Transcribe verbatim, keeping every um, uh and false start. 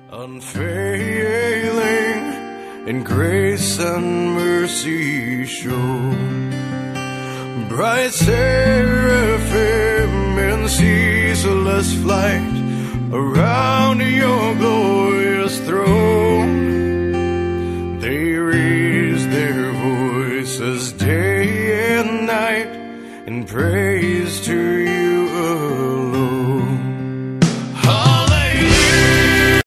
unfailing in grace and mercy show. Bright seraphim in ceaseless flight around your glorious throne, they raise their voices day and night in praise to you.